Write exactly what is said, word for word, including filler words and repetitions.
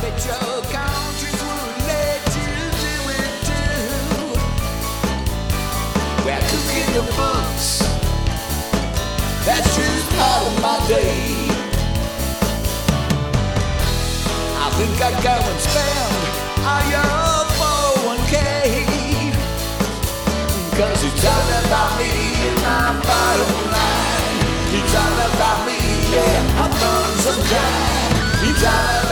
bet your conscience would let you do it too. Well, cooking the books, that's just part of my day. I think I'd go and spend all your four oh one k, cause it's all about me and my bottom line. It's all about me, yeah, I'm on some time. It's all